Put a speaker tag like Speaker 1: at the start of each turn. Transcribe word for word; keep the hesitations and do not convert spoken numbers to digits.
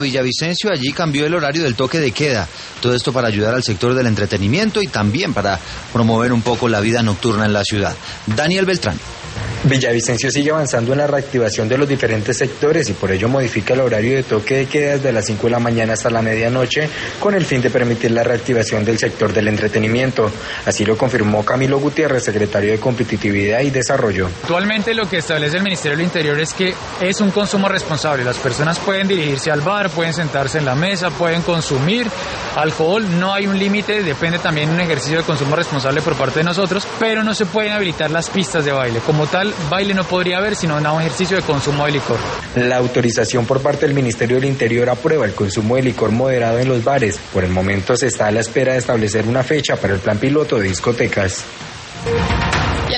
Speaker 1: Villavicencio, allí cambió el horario del toque de queda. Todo esto para ayudar al sector del entretenimiento y también para promover un poco la vida nocturna en la ciudad. Daniel Beltrán.
Speaker 2: Villavicencio sigue avanzando en la reactivación de los diferentes sectores y por ello modifica el horario de toque de queda desde las cinco de la mañana hasta la medianoche con el fin de permitir la reactivación del sector del entretenimiento. Así lo confirmó Camilo Gutiérrez, secretario de Competitividad y Desarrollo.
Speaker 3: Actualmente lo que establece el Ministerio del Interior es que es un consumo responsable. Las personas pueden dirigirse al bar, pueden sentarse en la mesa, pueden consumir alcohol. No hay un límite, depende también de un ejercicio de consumo responsable por parte de nosotros, pero no se pueden habilitar las pistas de baile. Como tal, baile no podría haber, sino un ejercicio de consumo de licor.
Speaker 2: La autorización por parte del Ministerio del Interior aprueba el consumo de licor moderado en los bares. Por el momento se está a la espera de establecer una fecha para el plan piloto de discotecas.